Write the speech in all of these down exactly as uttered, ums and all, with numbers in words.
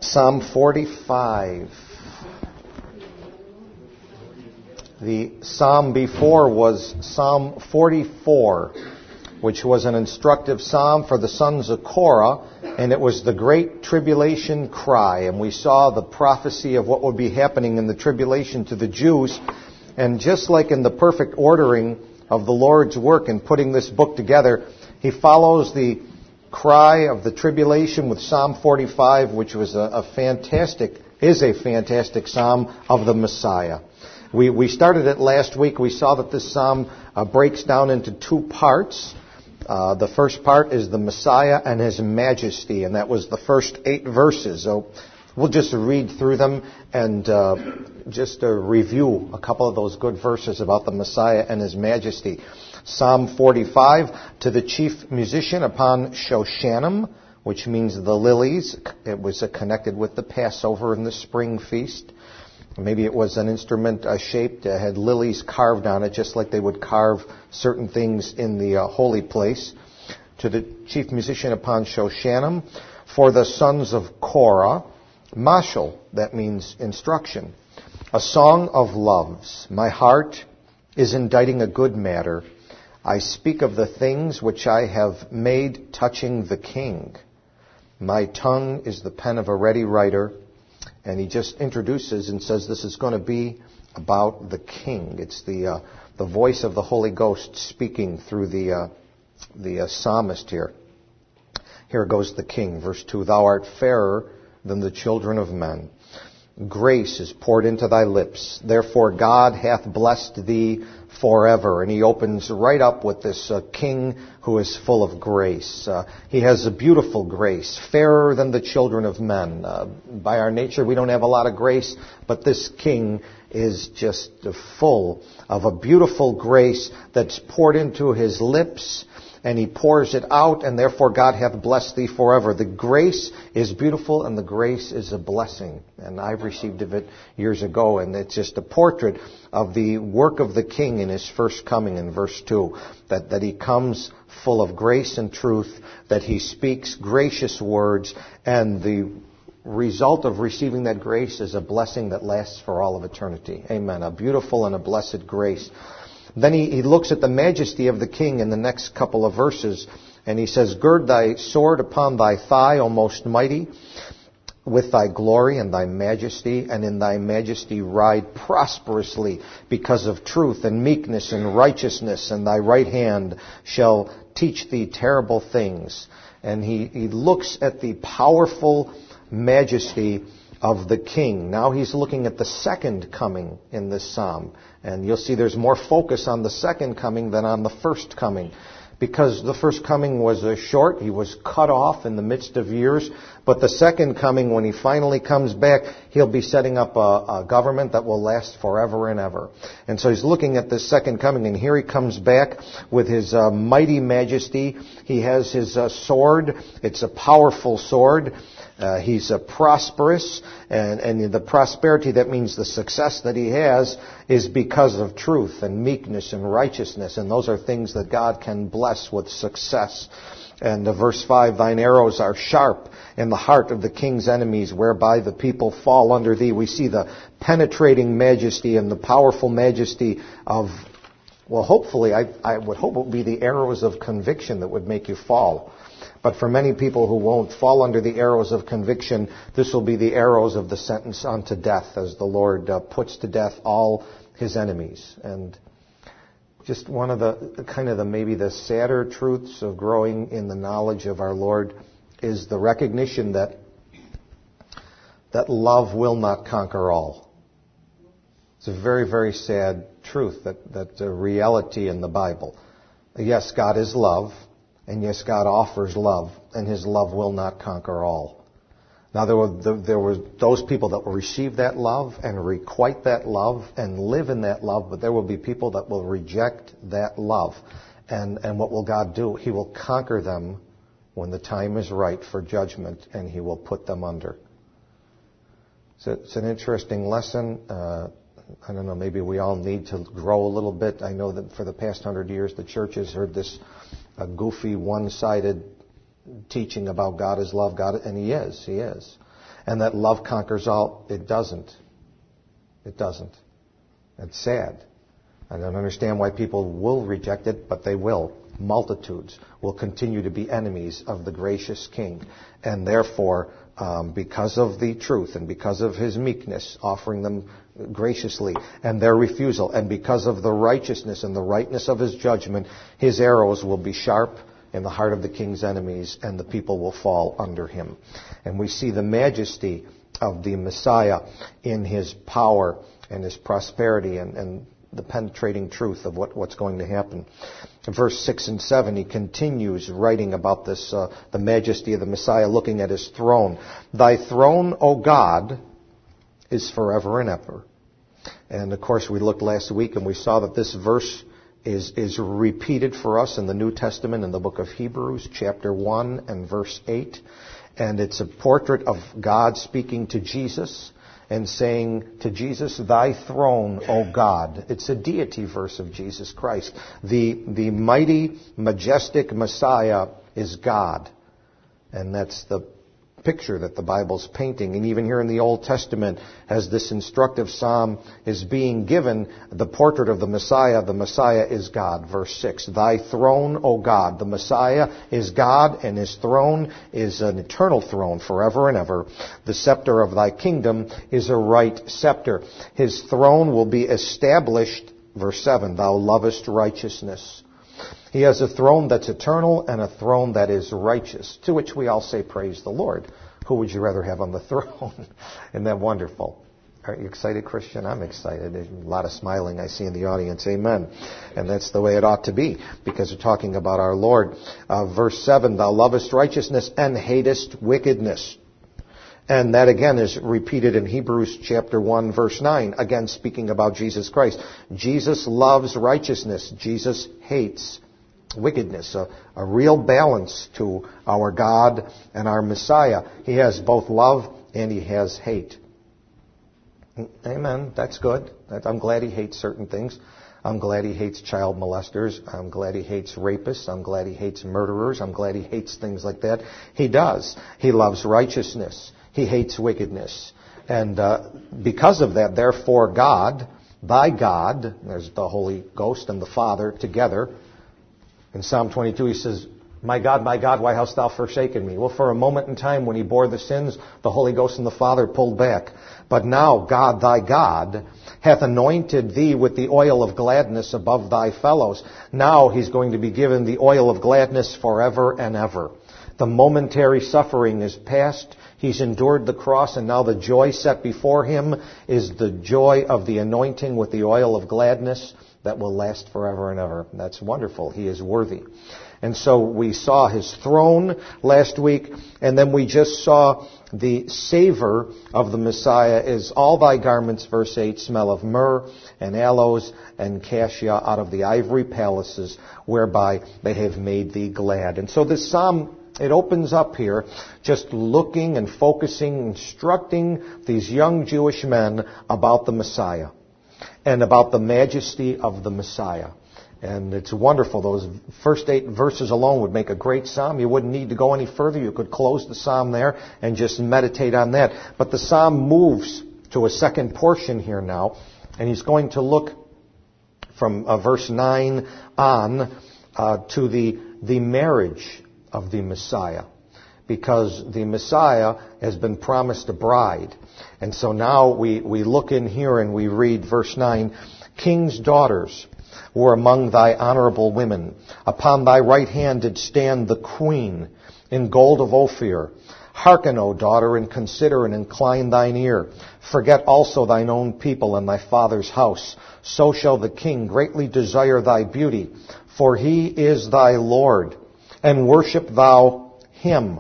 Psalm forty-five. The psalm before was Psalm forty-four, which was an instructive psalm for the sons of Korah, and it was the great tribulation cry. And we saw the prophecy of what would be happening in the tribulation to the Jews. And just like in the perfect ordering of the Lord's work in putting this book together, he follows the cry of the tribulation with Psalm forty-five, which was a, a fantastic, is a fantastic psalm of the Messiah. We we started it last week. We saw that this psalm uh, breaks down into two parts. Uh, the first part is the Messiah and His majesty, and that was the first eight verses. So we'll just read through them and uh, just uh, review a couple of those good verses about the Messiah and His majesty. Psalm forty-five, to the chief musician upon Shoshanim, which means the lilies. It was uh, connected with the Passover and the spring feast. Maybe it was an instrument uh, shaped, uh, had lilies carved on it, just like they would carve certain things in the uh, holy place. To the chief musician upon Shoshanim, for the sons of Korah, Mashal, that means instruction. A song of loves. My heart is inditing a good matter. I speak of the things which I have made touching the king. My tongue is the pen of a ready writer. And he just introduces and says this is going to be about the king. It's the uh, the voice of the Holy Ghost speaking through the uh, the uh, psalmist here. Here goes the king, verse two. Thou art fairer than the children of men. Grace is poured into thy lips. Therefore God hath blessed thee forever. And he opens right up with this uh, king who is full of grace. Uh, he has a beautiful grace, fairer than the children of men. Uh, by our nature, we don't have a lot of grace, but this king is just uh, full of a beautiful grace that's poured into his lips, and he pours it out, and therefore God hath blessed thee forever. The grace is beautiful, and the grace is a blessing. And I've received of it years ago, and it's just a portrait of the work of the king in his first coming in verse two. That, that he comes full of grace and truth, that he speaks gracious words, and the result of receiving that grace is a blessing that lasts for all of eternity. Amen. A beautiful and a blessed grace. Then he, he looks at the majesty of the king in the next couple of verses, and he says, gird thy sword upon thy thigh, O most mighty, with thy glory and thy majesty, and in thy majesty ride prosperously because of truth and meekness and righteousness, and thy right hand shall teach thee terrible things. And he, he looks at the powerful majesty of the king. Now he's looking at the second coming in this psalm. And you'll see there's more focus on the second coming than on the first coming. Because the first coming was a short, he was cut off in the midst of years. But the second coming, when he finally comes back, he'll be setting up a, a government that will last forever and ever. And so he's looking at this second coming, and here he comes back with his uh, mighty majesty. He has his uh, sword. It's a powerful sword. Uh, he's uh, prosperous, and, and the prosperity, that means the success that he has, is because of truth and meekness and righteousness, and those are things that God can bless with success. And uh, verse five, thine arrows are sharp in the heart of the king's enemies, whereby the people fall under thee. We see the penetrating majesty and the powerful majesty of, well, hopefully, I, I would hope it would be the arrows of conviction that would make you fall. But for many people who won't fall under the arrows of conviction, this will be the arrows of the sentence unto death, as the Lord uh, puts to death all his enemies. And just one of the kind of the maybe the sadder truths of growing in the knowledge of our Lord is the recognition that that love will not conquer all. It's a very, very sad truth, that that's a reality in the Bible. Yes, God is love. And yes, God offers love, and His love will not conquer all. Now, there were there were those people that will receive that love and requite that love and live in that love, but there will be people that will reject that love. And, and what will God do? He will conquer them when the time is right for judgment, and He will put them under. So it's an interesting lesson. Uh, I don't know, maybe we all need to grow a little bit. I know that for the past hundred years, the church has heard this a goofy, one-sided teaching about God is love, God, and He is, He is. and that love conquers all. It doesn't. It doesn't. It's sad. I don't understand why people will reject it, but they will. Multitudes will continue to be enemies of the gracious King. And therefore, um, because of the truth and because of his meekness, offering them graciously, and their refusal, and because of the righteousness and the rightness of his judgment, his arrows will be sharp in the heart of the king's enemies, and the people will fall under him. And we see the majesty of the Messiah in his power and his prosperity and, and the penetrating truth of what, what's going to happen. In verse six and seven, he continues writing about this, uh, the majesty of the Messiah, looking at his throne. Thy throne, O God, is forever and ever. And of course, we looked last week and we saw that this verse is, is repeated for us in the New Testament in the book of Hebrews, chapter one and verse eight. And it's a portrait of God speaking to Jesus and saying to Jesus, thy throne, O God. It's a deity verse of Jesus Christ. The, the mighty, majestic Messiah is God. And that's the picture that the Bible's painting. And even here in the Old Testament, as this instructive psalm is being given, the portrait of the Messiah, the Messiah is God. Verse six, thy throne, O God. The Messiah is God, and his throne is an eternal throne forever and ever. The scepter of thy kingdom is a right scepter. His throne will be established, verse seven, thou lovest righteousness. He has a throne that's eternal and a throne that is righteous, to which we all say, praise the Lord. Who would you rather have on the throne? Isn't that wonderful? Are you excited, Christian? I'm excited. There's a lot of smiling I see in the audience. Amen. And that's the way it ought to be, because we're talking about our Lord. Uh, verse seven, thou lovest righteousness and hatest wickedness. And that again is repeated in Hebrews chapter one, verse nine, again speaking about Jesus Christ. Jesus loves righteousness. Jesus hates wickedness. A, a real balance to our God and our Messiah. He has both love and he has hate. Amen. That's good. I'm glad he hates certain things. I'm glad he hates child molesters. I'm glad he hates rapists. I'm glad he hates murderers. I'm glad he hates things like that. He does. He loves righteousness. He hates wickedness. And uh, because of that, therefore God, thy God, there's the Holy Ghost and the Father together. In Psalm twenty-two he says, my God, my God, why hast thou forsaken me? Well, for a moment in time when he bore the sins, the Holy Ghost and the Father pulled back. But now God, thy God, hath anointed thee with the oil of gladness above thy fellows. Now he's going to be given the oil of gladness forever and ever. The momentary suffering is past. He's endured the cross, and now the joy set before him is the joy of the anointing with the oil of gladness that will last forever and ever. That's wonderful. He is worthy. And so we saw his throne last week, and then we just saw the savor of the Messiah is all thy garments, verse eight, smell of myrrh and aloes and cassia out of the ivory palaces whereby they have made thee glad. And so this psalm, it opens up here just looking and focusing, instructing these young Jewish men about the Messiah and about the majesty of the Messiah. And it's wonderful. Those first eight verses alone would make a great psalm. You wouldn't need to go any further. You could close the psalm there and just meditate on that. But the psalm moves to a second portion here now, and he's going to look from uh, verse nine on uh, to the the marriage of the Messiah, because the Messiah has been promised a bride. And so now we, we look in here and we read verse nine, king's daughters were among thy honorable women. Upon thy right hand did stand the queen in gold of Ophir. Hearken, O daughter, and consider and incline thine ear. Forget also thine own people and thy father's house. So shall the king greatly desire thy beauty, for he is thy Lord. And worship thou him.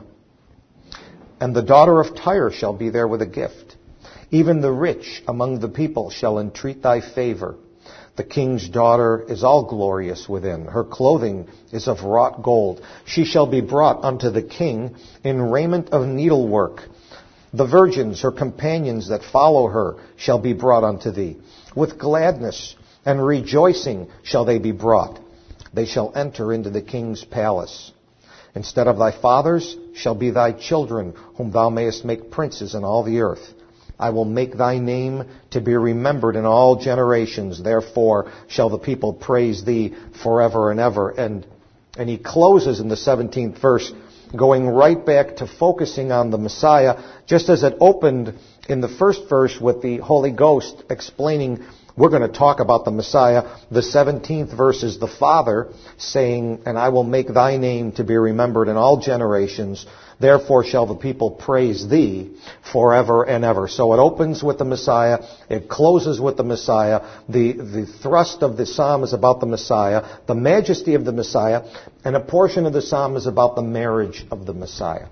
And the daughter of Tyre shall be there with a gift. Even the rich among the people shall entreat thy favor. The king's daughter is all glorious within. Her clothing is of wrought gold. She shall be brought unto the king in raiment of needlework. The virgins, her companions that follow her, shall be brought unto thee. With gladness and rejoicing shall they be brought. They shall enter into the king's palace. Instead of thy fathers shall be thy children, whom thou mayest make princes in all the earth. I will make thy name to be remembered in all generations. Therefore shall the people praise thee forever and ever. And, and he closes in the seventeenth verse, going right back to focusing on the Messiah, just as it opened in the first verse with the Holy Ghost explaining, we're going to talk about the Messiah. The seventeenth verse is the Father saying, and I will make thy name to be remembered in all generations. Therefore shall the people praise thee forever and ever. So it opens with the Messiah. It closes with the Messiah. The, the thrust of the psalm is about the Messiah, the majesty of the Messiah, and a portion of the psalm is about the marriage of the Messiah.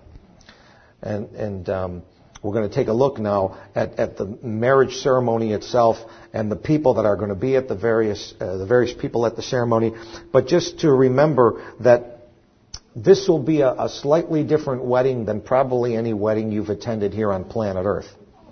And, and um, we're going to take a look now at, at the marriage ceremony itself and the people that are going to be at the various, uh, the various people at the ceremony. But just to remember that this will be a, a slightly different wedding than probably any wedding you've attended here on planet Earth.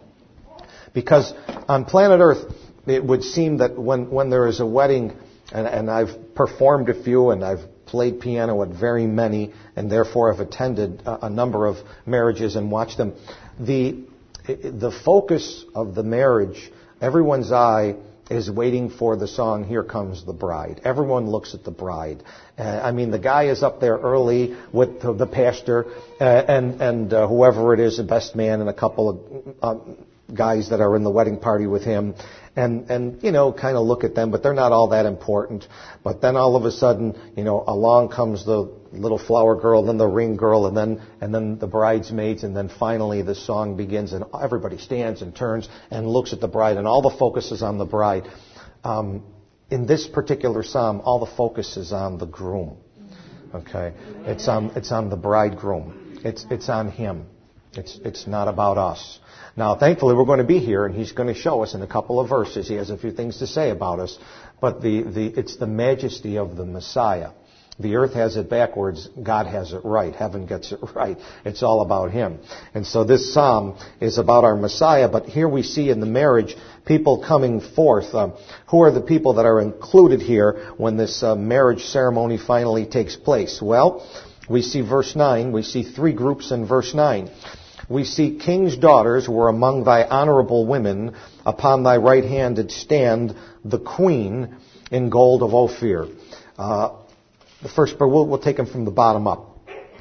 Because on planet Earth, it would seem that when, when there is a wedding, and, and I've performed a few and I've played piano at very many, and therefore have attended a, a number of marriages and watched them, the, the focus of the marriage, everyone's eye is waiting for the song, Here Comes the Bride. Everyone looks at the bride. Uh, I mean, the guy is up there early with the, the pastor uh, and, and uh, whoever it is, the best man, and a couple of um, guys that are in the wedding party with him. And, and you know, kind of look at them, but they're not all that important. But then all of a sudden, you know, along comes the little flower girl, then the ring girl, and then and then the bridesmaids, and then finally the song begins, and everybody stands and turns and looks at the bride, and all the focus is on the bride. Um, in this particular psalm, all the focus is on the groom. Okay, it's on it's on the bridegroom. It's it's on him. It's it's not about us. Now, thankfully, we're going to be here, and he's going to show us in a couple of verses. He has a few things to say about us, but the, the it's the majesty of the Messiah. The earth has it backwards. God has it right. Heaven gets it right. It's all about him. And so this psalm is about our Messiah, but here we see in the marriage people coming forth. Um, who are the people that are included here when this uh, marriage ceremony finally takes place? Well, we see verse nine. We see three groups in verse nine. We see king's daughters were among thy honorable women. Upon thy right hand did stand the queen in gold of Ophir. Uh, the first, but we'll, we'll take them from the bottom up.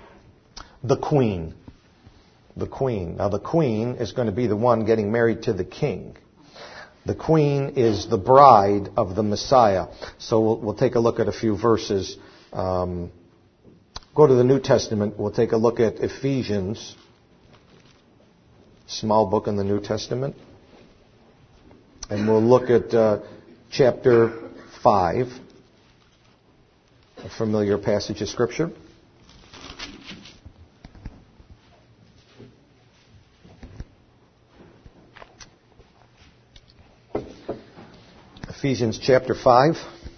The queen. The queen. Now the queen is going to be the one getting married to the king. The queen is the bride of the Messiah. So we'll, we'll take a look at a few verses. Um, go to the New Testament. We'll take a look at Ephesians. Small book in the New Testament. And we'll look at uh, chapter five, a familiar passage of Scripture. Ephesians chapter five.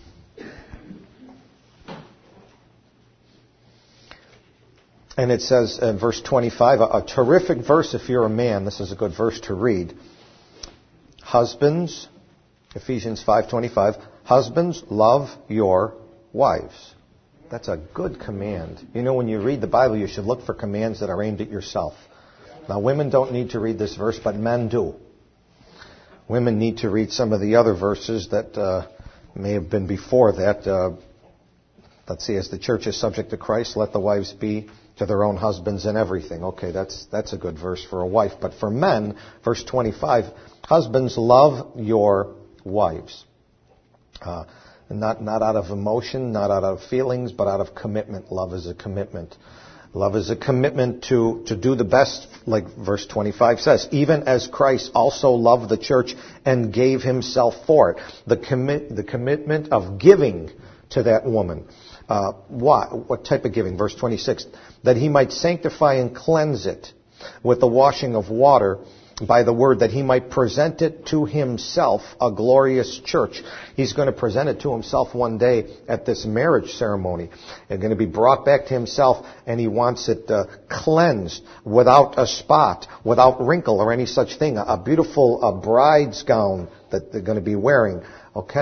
And it says in verse twenty-five, a, a terrific verse if you're a man. This is a good verse to read. Husbands, Ephesians five twenty-five, husbands, love your wives. That's a good command. You know, when you read the Bible, you should look for commands that are aimed at yourself. Now, women don't need to read this verse, but men do. Women need to read some of the other verses that uh, may have been before that. Uh, let's see, as the church is subject to Christ, let the wives be to their own husbands and everything. Okay, that's that's a good verse for a wife. But for men, verse twenty-five, husbands, love your wives. Uh, not not out of emotion, not out of feelings, but out of commitment. Love is a commitment. Love is a commitment to, to do the best, like verse twenty-five says, even as Christ also loved the church and gave himself for it. The commit the commitment of giving to that woman. Uh, what? What type of giving? Verse twenty-six, that he might sanctify and cleanse it with the washing of water by the word, that he might present it to himself, a glorious church. He's going to present it to himself one day at this marriage ceremony. It's going to be brought back to himself, and he wants it uh, cleansed, without a spot, without wrinkle or any such thing. A, a beautiful a bride's gown that they're going to be wearing. Okay.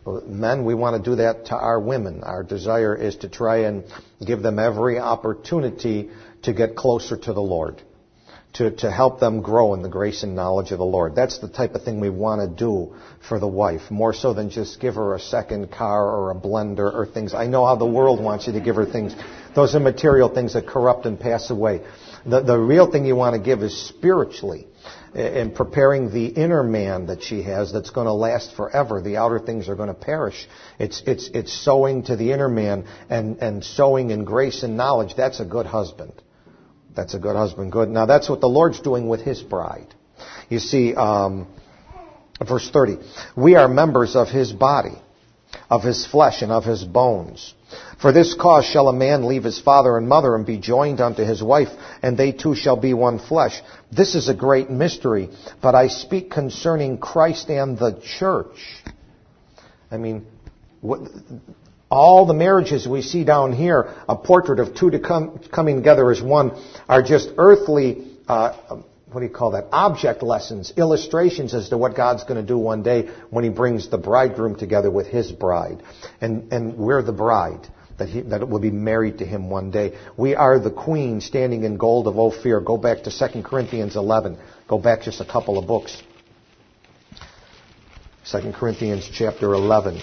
Men, we want to do that to our women. Our desire is to try and give them every opportunity to get closer to the Lord, to, to help them grow in the grace and knowledge of the Lord. That's the type of thing we want to do for the wife, more so than just give her a second car or a blender or things. I know how the world wants you to give her things. Those are material things that corrupt and pass away. The, the real thing you want to give is spiritually, in preparing the inner man that she has that's going to last forever. The outer things are going to perish. It's it's it's sowing to the inner man and, and sowing in grace and knowledge. That's a good husband. That's a good husband. Good. Now that's what the Lord's doing with His bride. You see, um, verse thirty, we are members of His body, of His flesh and of His bones. For this cause shall a man leave his father and mother and be joined unto his wife, and they two shall be one flesh. This is a great mystery, but I speak concerning Christ and the church. I mean, what, all the marriages we see down here, a portrait of two to come, coming together as one, are just earthly, uh, what do you call that, object lessons, illustrations as to what God's going to do one day when He brings the bridegroom together with His bride. And, and we're the bride. That, he, that it will be married to Him one day. We are the queen standing in gold of Ophir. Go back to Second Corinthians eleven. Go back just a couple of books. Second Corinthians chapter eleven.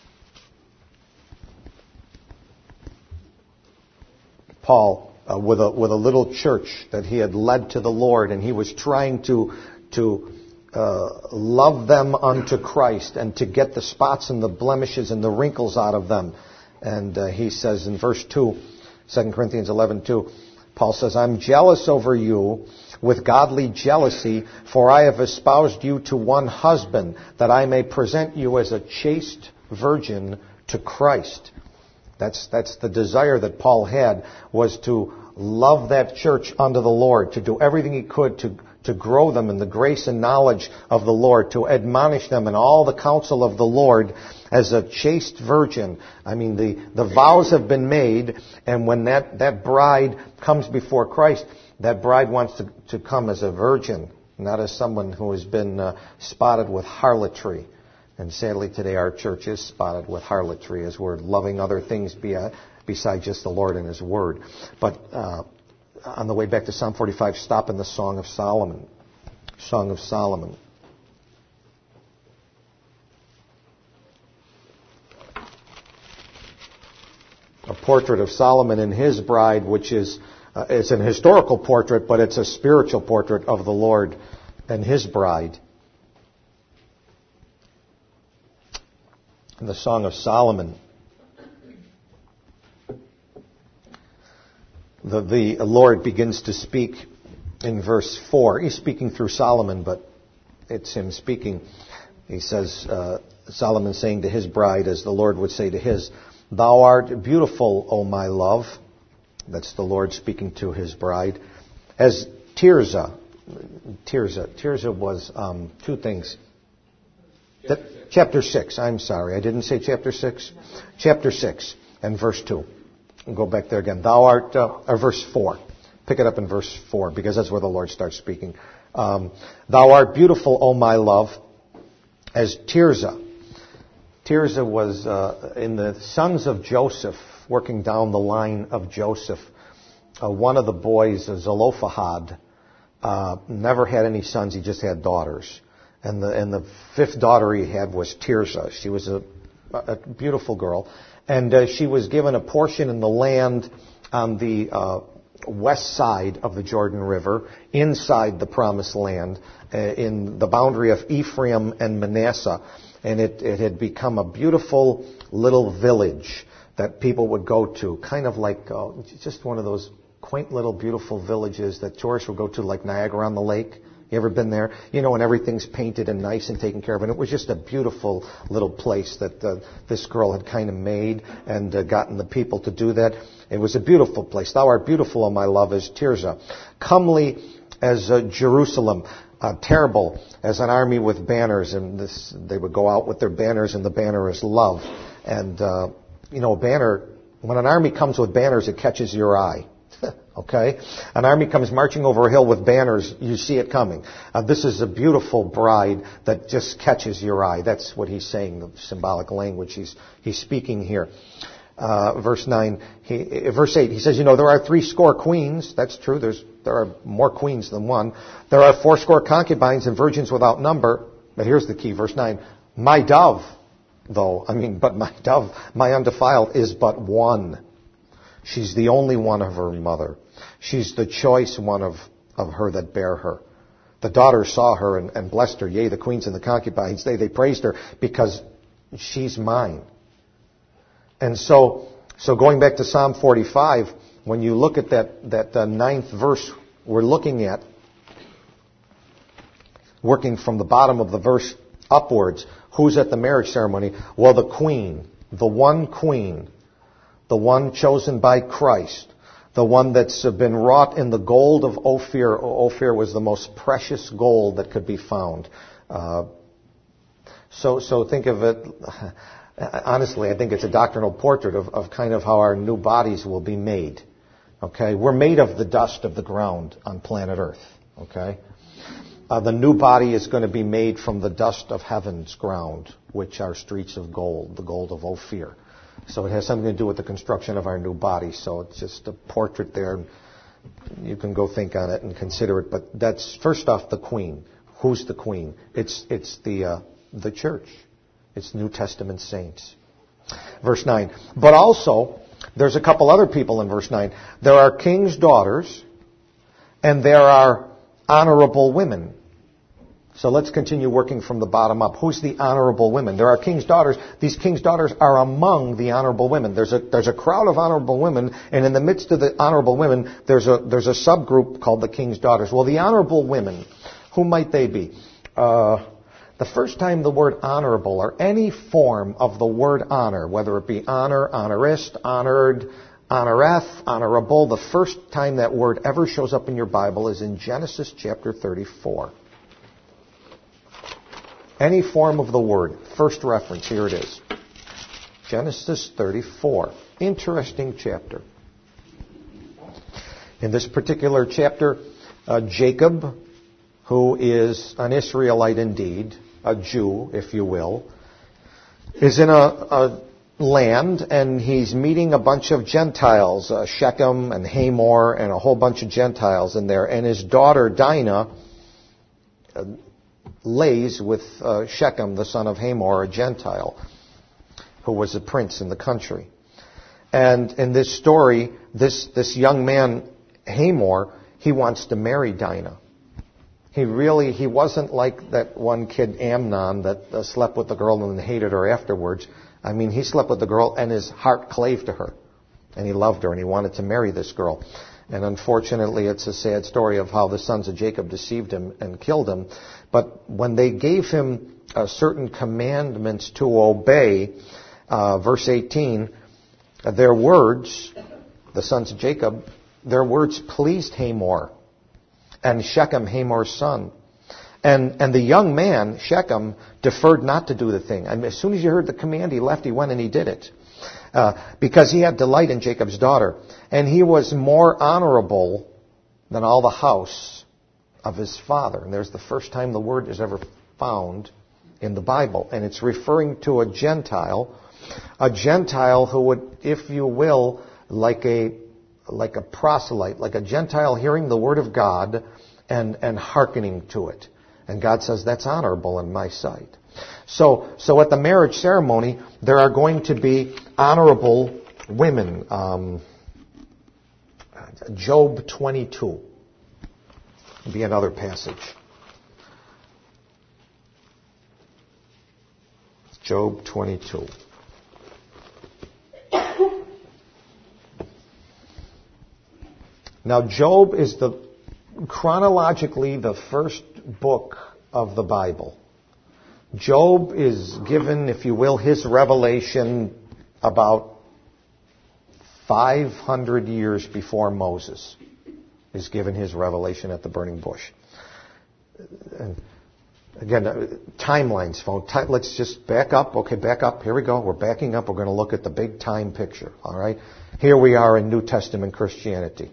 Paul, uh, with a with a little church that he had led to the Lord, and he was trying to to uh, love them unto Christ and to get the spots and the blemishes and the wrinkles out of them. And uh, he says in verse two, Second Corinthians eleven two, Paul says, I'm jealous over you with godly jealousy, for I have espoused you to one husband, that I may present you as a chaste virgin to Christ. That's, that's the desire that Paul had, was to love that church unto the Lord, to do everything he could to to grow them in the grace and knowledge of the Lord, to admonish them in all the counsel of the Lord as a chaste virgin. I mean, the, the vows have been made, and when that, that bride comes before Christ, that bride wants to, to come as a virgin, not as someone who has been uh, spotted with harlotry. And sadly today our church is spotted with harlotry as we're loving other things besides just the Lord and His Word. But uh, on the way back to Psalm forty-five, stop in the Song of Solomon. Song of Solomon. A portrait of Solomon and his bride, which is uh, it's an historical portrait, but it's a spiritual portrait of the Lord and His bride. In the Song of Solomon, The, the Lord begins to speak in verse four. He's speaking through Solomon, but it's Him speaking. He says, uh, Solomon saying to his bride, as the Lord would say to his, Thou art beautiful, O my love. That's the Lord speaking to His bride. As Tirzah. Tirzah. Tirzah was um, two things. Chapter, that, six. chapter six. I'm sorry. I didn't say chapter six. Chapter six and verse two. We'll go back there again. Thou art, uh, or verse four. Pick it up in verse four, because that's where the Lord starts speaking. Um, Thou art beautiful, O my love, as Tirzah. Tirzah was uh, in the sons of Joseph, working down the line of Joseph. Uh, one of the boys, Zelophehad, uh, never had any sons. He just had daughters. And the and the fifth daughter he had was Tirzah. She was a, a beautiful girl. And uh, she was given a portion in the land on the uh, west side of the Jordan River, inside the Promised Land, uh, in the boundary of Ephraim and Manasseh. And it, it had become a beautiful little village that people would go to, kind of like uh, just one of those quaint little beautiful villages that tourists would go to, like Niagara on the Lake. You ever been there? You know, and everything's painted and nice and taken care of. And it was just a beautiful little place that uh, this girl had kind of made and uh, gotten the people to do that. It was a beautiful place. Thou art beautiful, O my love, as Tirzah. Comely as uh, Jerusalem. Uh, terrible as an army with banners. And this, they would go out with their banners, and the banner is love. And, uh, you know, a banner, when an army comes with banners, it catches your eye. Okay? An army comes marching over a hill with banners. You see it coming. Uh, this is a beautiful bride that just catches your eye. That's what he's saying, the symbolic language he's, he's speaking here. Uh, verse nine, he, verse eight, he says, you know, there are three score queens. That's true. There's, there are more queens than one. There are four score concubines and virgins without number. But here's the key, verse nine. My dove, though, I mean, but my dove, my undefiled, is but one. She's the only one of her mother. She's the choice one of, of her that bare her. The daughters saw her and, and blessed her. Yea, the queens and the concubines, they, they praised her because she's mine. And so, so going back to Psalm forty-five, when you look at that, that uh, ninth verse we're looking at, working from the bottom of the verse upwards, who's at the marriage ceremony? Well, the queen, the one queen, the one chosen by Christ, the one that's been wrought in the gold of Ophir. Ophir was the most precious gold that could be found. Uh, so, so think of it. Honestly, I think it's a doctrinal portrait of, of kind of how our new bodies will be made. Okay, we're made of the dust of the ground on planet Earth. Okay, uh, the new body is going to be made from the dust of heaven's ground, which are streets of gold, the gold of Ophir. So it has something to do with the construction of our new body. So it's just a portrait there. You can go think on it and consider it. But that's first off the queen. Who's the queen? It's it's the uh, the church. It's New Testament saints. Verse nine. But also, there's a couple other people in verse nine. There are king's daughters, and there are honorable women. So let's continue working from the bottom up. Who's the honorable women? There are king's daughters. These king's daughters are among the honorable women. There's a there's a crowd of honorable women, and in the midst of the honorable women, there's a there's a subgroup called the king's daughters. Well, the honorable women, who might they be? Uh, The first time the word honorable, or any form of the word honor, whether it be honor, honorist, honored, honoreth, honorable, the first time that word ever shows up in your Bible is in Genesis chapter thirty-four. Any form of the word, first reference, here it is. Genesis thirty-four. Interesting chapter. In this particular chapter, uh, Jacob, who is an Israelite indeed, a Jew, if you will, is in a, a land, and he's meeting a bunch of Gentiles, uh, Shechem and Hamor and a whole bunch of Gentiles in there. And his daughter Dinah uh, lays with uh, Shechem, the son of Hamor, a Gentile, who was a prince in the country. And in this story, this, this young man, Hamor, he wants to marry Dinah. He really, he wasn't like that one kid, Amnon, that uh, slept with the girl and hated her afterwards. I mean, he slept with the girl and his heart clave to her. And he loved her and he wanted to marry this girl. And unfortunately, it's a sad story of how the sons of Jacob deceived him and killed him. But when they gave him uh, certain commandments to obey, uh, verse eighteen, uh, their words, the sons of Jacob, their words pleased Hamor. And Shechem, Hamor's son. And and the young man, Shechem, deferred not to do the thing. I mean, as soon as he heard the command, he left, he went and he did it. Uh, because he had delight in Jacob's daughter. And he was more honorable than all the house of his father. And there's the first time the word is ever found in the Bible. And it's referring to a Gentile. A Gentile who would, if you will, like a like a proselyte, like a Gentile hearing the word of God and, and hearkening to it. And God says, that's honorable in my sight. So, so at the marriage ceremony, there are going to be honorable women. Um, Job twenty-two would be another passage. Job twenty-two. Now, Job is the chronologically the first book of the Bible. Job is given, if you will, his revelation about five hundred years before Moses is given his revelation at the burning bush. And again, timelines, phone. Let's just back up. Okay, back up. Here we go. We're backing up. We're going to look at the big time picture. All right. Here we are in New Testament Christianity.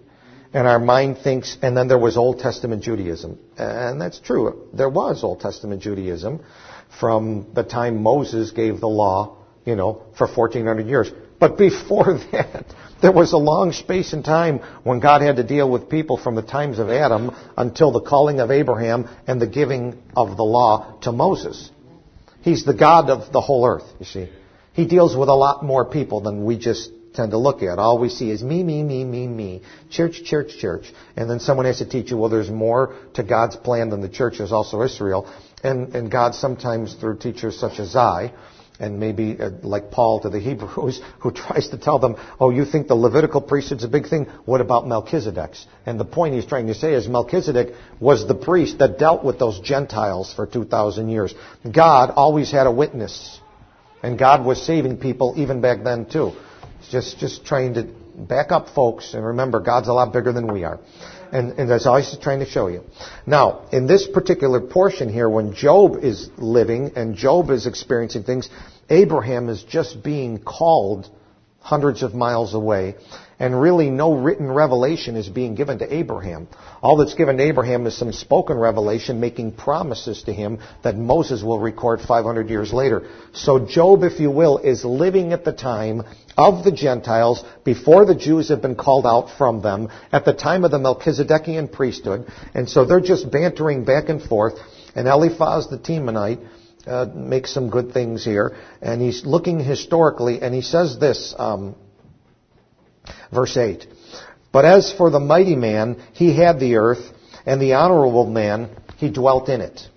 and our mind thinks, and then there was Old Testament Judaism. And that's true. There was Old Testament Judaism from the time Moses gave the law, you know, for fourteen hundred years. But before that, there was a long space in time when God had to deal with people from the times of Adam until the calling of Abraham and the giving of the law to Moses. He's the God of the whole earth, you see. He deals with a lot more people than we just tend to look at. All we see is me, me, me, me, me. Church, church, church. And then someone has to teach you, well, there's more to God's plan than the church. There's also Israel. And, and God sometimes, through teachers such as I, and maybe uh, like Paul to the Hebrews, who tries to tell them, oh, you think the Levitical priesthood's a big thing? What about Melchizedek's? And the point he's trying to say is Melchizedek was the priest that dealt with those Gentiles for two thousand years. God always had a witness. And God was saving people even back then, too. Just, just trying to back up, folks, and remember, God's a lot bigger than we are. And, and that's all he's trying to show you. Now, in this particular portion here, when Job is living and Job is experiencing things, Abraham is just being called hundreds of miles away, and really no written revelation is being given to Abraham. All that's given to Abraham is some spoken revelation making promises to him that Moses will record five hundred years later. So Job, if you will, is living at the time of the Gentiles, before the Jews have been called out from them, at the time of the Melchizedekian priesthood. And so they're just bantering back and forth. And Eliphaz the Temanite uh, makes some good things here. And he's looking historically, and he says this, um, verse eight. But as for the mighty man, he had the earth, and the honorable man, he dwelt in it.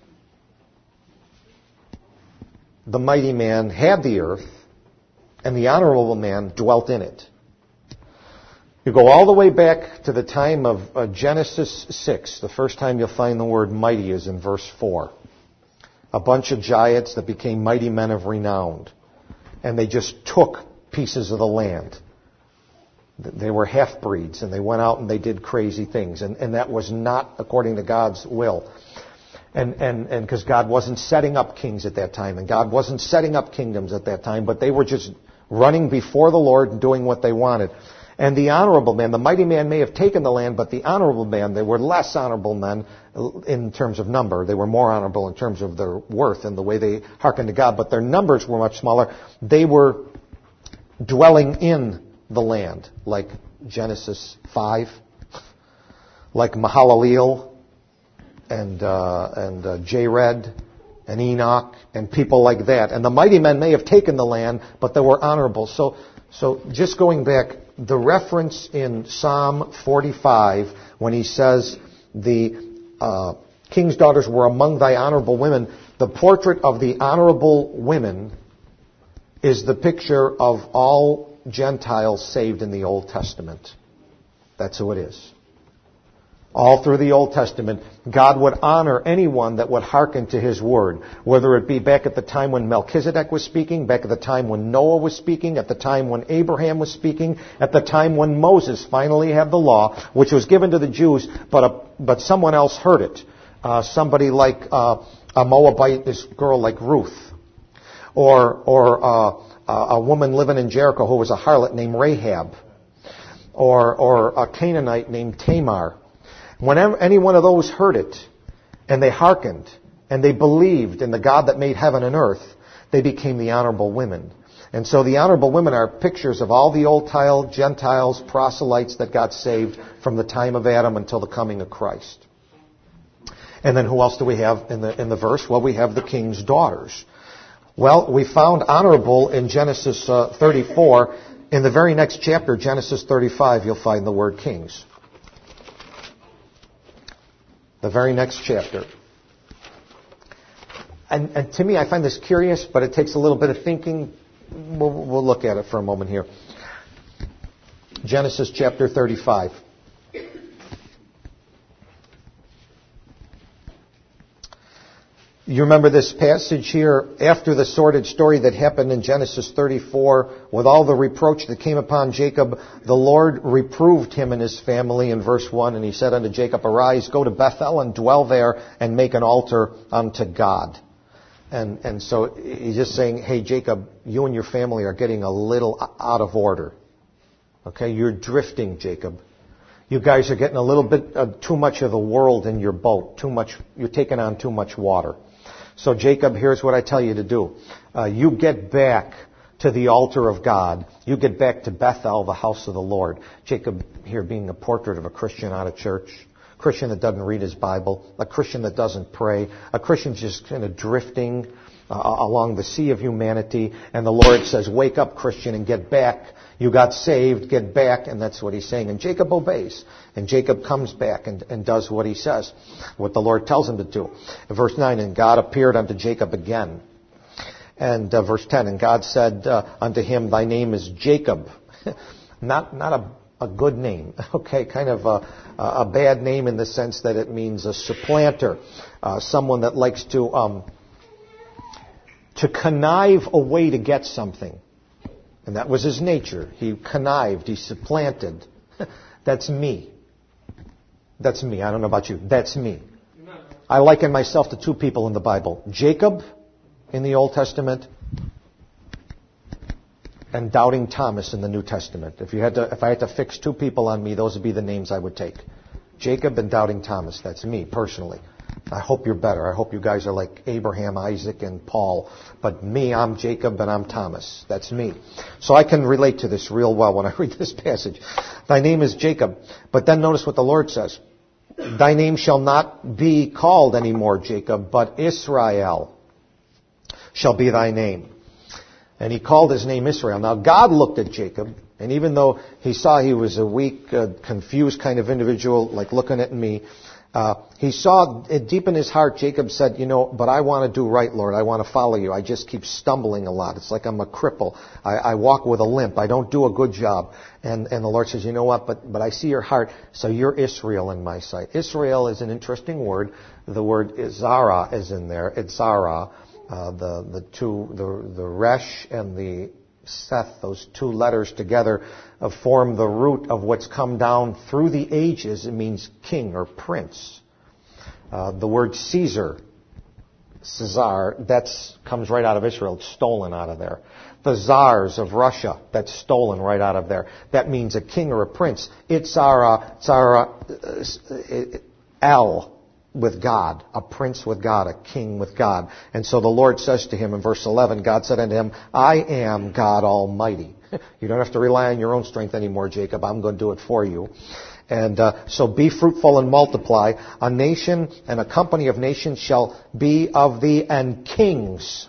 The mighty man had the earth, and the honorable man dwelt in it. You go all the way back to the time of uh, Genesis six. The first time you'll find the word mighty is in verse four. A bunch of giants that became mighty men of renown. And they just took pieces of the land. They were half-breeds, and they went out and they did crazy things. And, and that was not according to God's will. And and and because God wasn't setting up kings at that time, and God wasn't setting up kingdoms at that time, but they were just running before the Lord and doing what they wanted. And the honorable man, the mighty man may have taken the land, but the honorable man, they were less honorable men in terms of number. They were more honorable in terms of their worth and the way they hearkened to God, but their numbers were much smaller. They were dwelling in the land, like Genesis five, like Mahalalel, and uh, and uh, Jared, and Enoch, and people like that. And the mighty men may have taken the land, but they were honorable. So, so just going back, the reference in Psalm forty-five, when he says the uh, king's daughters were among thy honorable women, the portrait of the honorable women is the picture of all Gentiles saved in the Old Testament. That's who it is. All through the Old Testament, God would honor anyone that would hearken to His word, whether it be back at the time when Melchizedek was speaking, back at the time when Noah was speaking, at the time when Abraham was speaking, at the time when Moses finally had the law, which was given to the Jews, but a, but someone else heard it. Uh, somebody like uh, a Moabite, this girl like Ruth, or or uh, a woman living in Jericho who was a harlot named Rahab, or or a Canaanite named Tamar. Whenever any one of those heard it, and they hearkened, and they believed in the God that made heaven and earth, they became the honorable women. And so the honorable women are pictures of all the old tile Gentiles, proselytes that got saved from the time of Adam until the coming of Christ. And then who else do we have in the in the verse? Well, we have the king's daughters. Well, we found honorable in Genesis uh, thirty-four. In the very next chapter, Genesis thirty-five, you'll find the word kings. The very next chapter. And, and to me, I find this curious, but it takes a little bit of thinking. We'll, we'll look at it for a moment here. Genesis chapter thirty-five. You remember this passage here, after the sordid story that happened in Genesis thirty-four, with all the reproach that came upon Jacob, the Lord reproved him and his family in verse one, and He said unto Jacob, Arise, go to Bethel and dwell there, and make an altar unto God. And and so He's just saying, hey, Jacob, you and your family are getting a little out of order. Okay, you're drifting, Jacob. You guys are getting a little bit uh, too much of the world in your boat. Too much. You're taking on too much water. So Jacob, here's what I tell you to do. Uh, you get back to the altar of God. You get back to Bethel, the house of the Lord. Jacob here being a portrait of a Christian out of church. A Christian that doesn't read his Bible. A Christian that doesn't pray. A Christian just kind of drifting uh, along the sea of humanity. And the Lord says, wake up, Christian, and get back. You got saved, get back. And that's what he's saying. And Jacob obeys. And Jacob comes back and, and does what he says, what the Lord tells him to do. In verse nine, and God appeared unto Jacob again. And uh, verse ten, and God said uh, unto him, thy name is Jacob. not not a, a good name, okay, kind of a, a bad name in the sense that it means a supplanter, uh, someone that likes to um, to connive a way to get something. And that was his nature. He connived, he supplanted. That's me. That's me. I don't know about you. That's me. I liken myself to two people in the Bible. Jacob in the Old Testament, and Doubting Thomas in the New Testament. If you had to, if I had to fix two people on me, those would be the names I would take. Jacob and Doubting Thomas. That's me, personally. I hope you're better. I hope you guys are like Abraham, Isaac, and Paul. But me, I'm Jacob and I'm Thomas. That's me. So I can relate to this real well when I read this passage. Thy name is Jacob. But then notice what the Lord says. Thy name shall not be called anymore Jacob, but Israel shall be thy name. And he called his name Israel. Now God looked at Jacob, and even though he saw he was a weak, uh, confused kind of individual, like looking at me, uh, he saw it deep in his heart. Jacob said, you know, but I want to do right, Lord. I want to follow you. I just keep stumbling a lot. It's like I'm a cripple. I, I walk with a limp. I don't do a good job. And, and the Lord says, you know what, but, but I see your heart, so you're Israel in my sight. Israel is an interesting word. The word Zara is in there. It's Zara. Uh, the the two the the Resh and the Seth, those two letters together, uh, form the root of what's come down through the ages. It means king or prince. Uh, the word Caesar, Caesar, that's comes right out of Israel. It's stolen out of there. The czars of Russia, that's stolen right out of there. That means a king or a prince. It's Zara, Zara, uh, El. With God, a prince with God, a king with God. And so the Lord says to him in verse eleven, God said unto him, I am God Almighty. You don't have to rely on your own strength anymore, Jacob. I'm going to do it for you. And uh, so be fruitful and multiply. A nation and a company of nations shall be of thee, and kings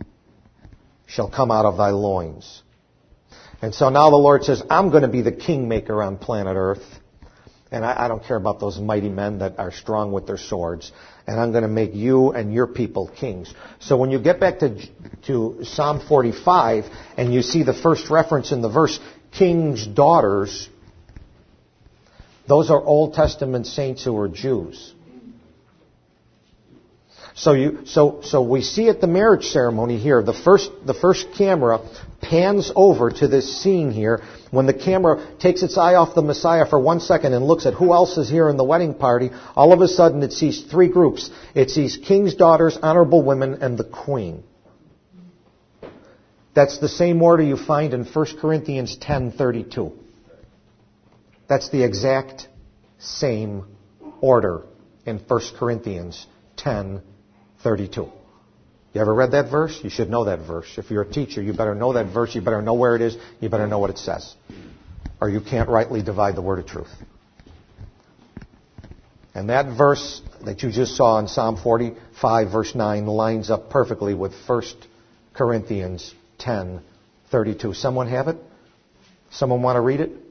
shall come out of thy loins. And so now the Lord says, I'm going to be the kingmaker on planet Earth. And I, I don't care about those mighty men that are strong with their swords. And I'm going to make you and your people kings. So when you get back to, to Psalm forty-five and you see the first reference in the verse, king's daughters, those are Old Testament saints who were Jews. So you, so, so we see at the marriage ceremony here, the first, the first camera pans over to this scene here. When the camera takes its eye off the Messiah for one second and looks at who else is here in the wedding party, all of a sudden it sees three groups. It sees king's daughters, honorable women, and the queen. That's the same order you find in First Corinthians ten thirty-two. That's the exact same order in First Corinthians ten thirty-two. You ever read that verse? You should know that verse. If you're a teacher, you better know that verse. You better know where it is. You better know what it says. Or you can't rightly divide the word of truth. And that verse that you just saw in Psalm forty-five, verse nine, lines up perfectly with First Corinthians ten thirty-two. Someone have it? Someone want to read it?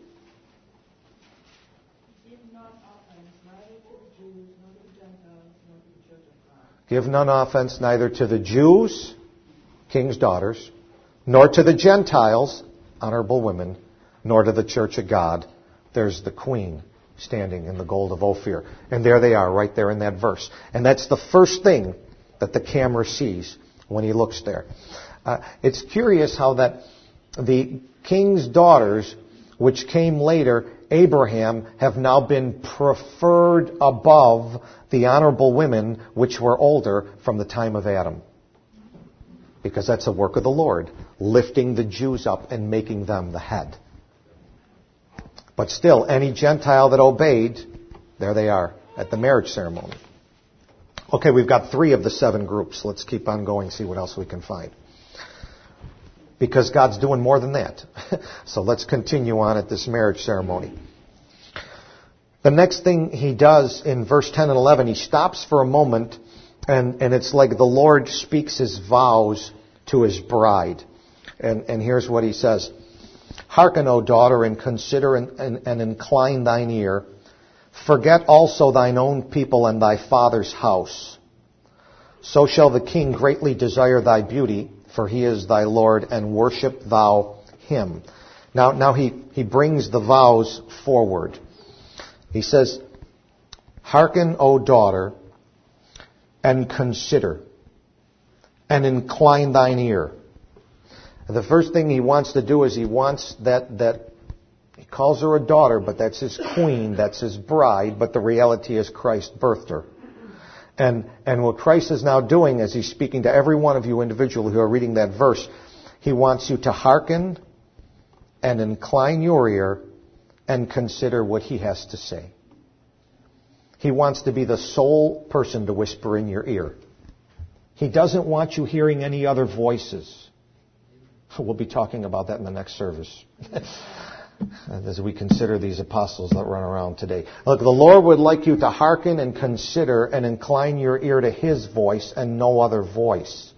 Give none offense neither to the Jews, king's daughters, nor to the Gentiles, honorable women, nor to the church of God. There's the queen standing in the gold of Ophir. And there they are, right there in that verse. And that's the first thing that the camera sees when he looks there. Uh, it's curious how that the king's daughters, which came later, Abraham, have now been preferred above the honorable women which were older from the time of Adam. Because that's a work of the Lord, lifting the Jews up and making them the head. But still, any Gentile that obeyed, there they are at the marriage ceremony. Okay, we've got three of the seven groups. Let's keep on going, see what else we can find. Because God's doing more than that. So let's continue on at this marriage ceremony. The next thing he does in verse ten and eleven, he stops for a moment, and, and it's like the Lord speaks his vows to his bride. And, and here's what he says. Hearken, O daughter, and consider and, and, and incline thine ear. Forget also thine own people and thy father's house. So shall the king greatly desire thy beauty, for he is thy Lord, and worship thou him. Now, now he, he brings the vows forward. He says, Hearken, O daughter, and consider, and incline thine ear. The first thing he wants to do is he wants that, that he calls her a daughter, but that's his queen, that's his bride, but the reality is Christ birthed her. And, and what Christ is now doing as he's speaking to every one of you individually who are reading that verse, he wants you to hearken and incline your ear and consider what he has to say. He wants to be the sole person to whisper in your ear. He doesn't want you hearing any other voices. We'll be talking about that in the next service as we consider these apostles that run around today. Look, the Lord would like you to hearken and consider and incline your ear to his voice and no other voice.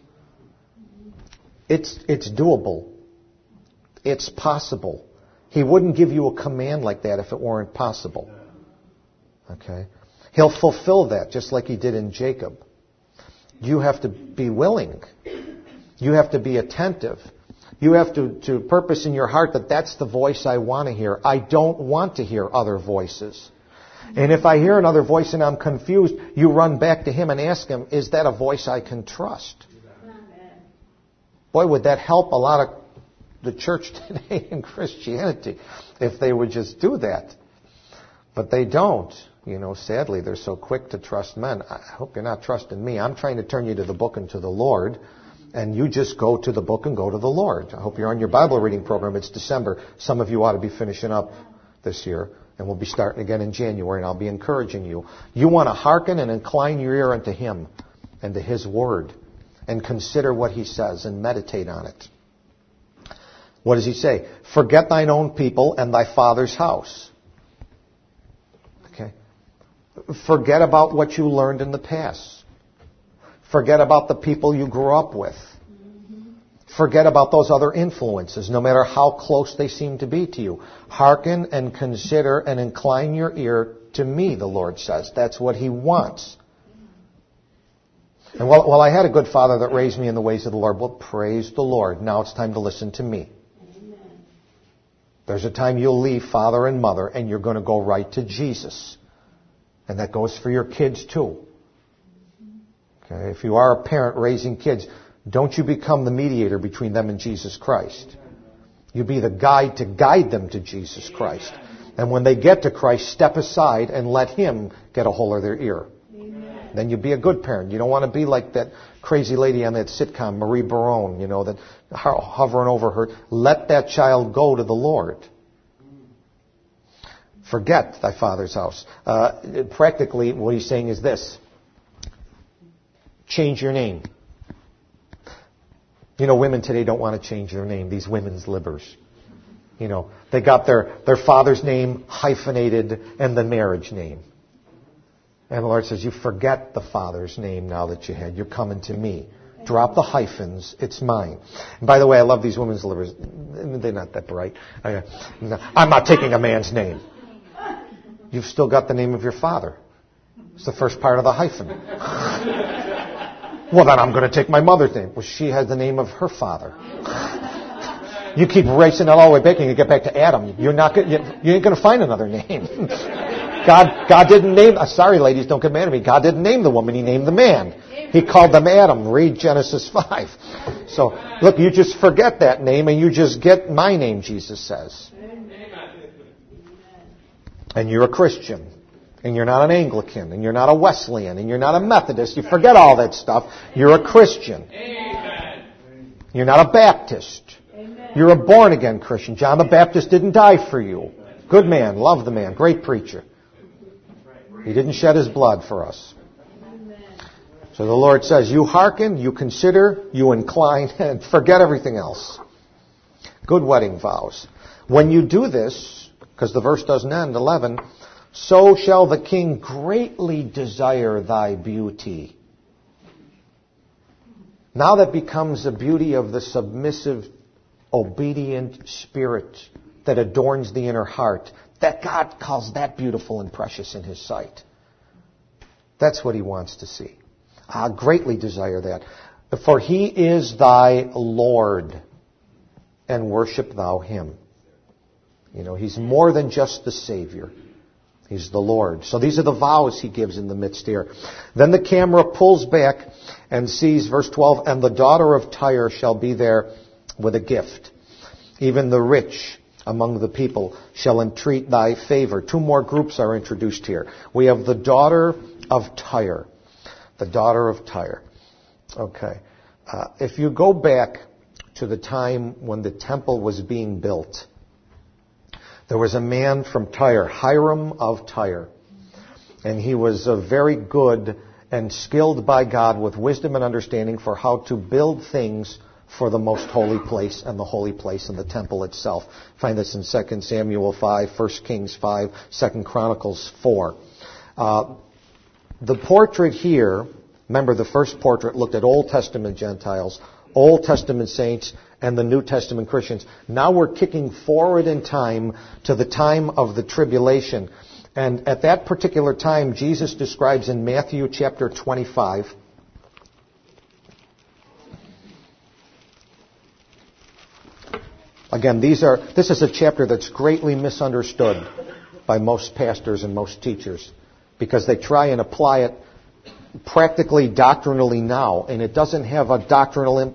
It's, it's doable. It's possible. He wouldn't give you a command like that if it weren't possible. Okay? He'll fulfill that just like he did in Jacob. You have to be willing. You have to be attentive. You have to, to purpose in your heart that that's the voice I want to hear. I don't want to hear other voices. And if I hear another voice and I'm confused, you run back to him and ask him, is that a voice I can trust? Boy, would that help a lot of the church today in Christianity if they would just do that. But they don't. You know, sadly, they're so quick to trust men. I hope you're not trusting me. I'm trying to turn you to the book and to the Lord. And you just go to the book and go to the Lord. I hope you're on your Bible reading program. It's December. Some of you ought to be finishing up this year. And we'll be starting again in January. And I'll be encouraging you. You want to hearken and incline your ear unto him and to his word. And consider what he says and meditate on it. What does he say? Forget thine own people and thy father's house. Okay. Forget about what you learned in the past. Forget about the people you grew up with. Mm-hmm. Forget about those other influences, no matter how close they seem to be to you. Hearken and consider and incline your ear to me, the Lord says. That's what he wants. And while, while I had a good father that raised me in the ways of the Lord, well, praise the Lord. Now it's time to listen to me. Amen. There's a time you'll leave father and mother and you're going to go right to Jesus. And that goes for your kids too. Okay, if you are a parent raising kids, don't you become the mediator between them and Jesus Christ. You be the guide to guide them to Jesus Christ. And when they get to Christ, step aside and let him get a hold of their ear. Amen. Then you be a good parent. You don't want to be like that crazy lady on that sitcom, Marie Barone, you know, that hovering over her. Let that child go to the Lord. Forget thy father's house. Uh, practically, what he's saying is this. Change your name. You know, women today don't want to change their name, these women's libbers. You know, they got their, their father's name hyphenated and the marriage name. And the Lord says, you forget the father's name now that you had. You're coming to me. Drop the hyphens. It's mine. And by the way, I love these women's libbers. They're not that bright. I'm not taking a man's name. You've still got the name of your father. It's the first part of the hyphen. Well, then I'm going to take my mother's name. Well, she has the name of her father. You keep racing it all the way back and you get back to Adam. You're not going, you, you ain't going to find another name. God, God didn't name, uh, sorry ladies, don't get mad at me. God didn't name the woman, he named the man. He called them Adam. Read Genesis five. So, look, you just forget that name and you just get my name, Jesus says. And you're a Christian. And you're not an Anglican, and you're not a Wesleyan, and you're not a Methodist. You forget all that stuff. You're a Christian. Amen. You're not a Baptist. Amen. You're a born-again Christian. John the Baptist didn't die for you. Good man, love the man, great preacher. He didn't shed his blood for us. So the Lord says, you hearken, you consider, you incline, and forget everything else. Good wedding vows. When you do this, because the verse doesn't end, eleven, so shall the king greatly desire thy beauty. Now that becomes the beauty of the submissive, obedient spirit that adorns the inner heart. That God calls that beautiful and precious in His sight. That's what He wants to see. I greatly desire that. For He is thy Lord, and worship thou Him. You know, He's more than just the Savior. He's the Lord. So these are the vows He gives in the midst here. Then the camera pulls back and sees, verse twelve, and the daughter of Tyre shall be there with a gift. Even the rich among the people shall entreat thy favor. Two more groups are introduced here. We have the daughter of Tyre. The daughter of Tyre. Okay. Uh, if you go back to the time when the temple was being built, there was a man from Tyre, Hiram of Tyre. And he was uh, very good and skilled by God with wisdom and understanding for how to build things for the most holy place and the holy place in the temple itself. Find this in Second Samuel five, First Kings five, Second Chronicles four. Uh, the portrait here, remember the first portrait looked at Old Testament Gentiles, Old Testament saints, and the New Testament Christians. Now we're kicking forward in time to the time of the tribulation. And at that particular time, Jesus describes in Matthew chapter twenty-five, again, these are, this is a chapter that's greatly misunderstood by most pastors and most teachers because they try and apply it practically doctrinally now, and it doesn't have a doctrinal imp-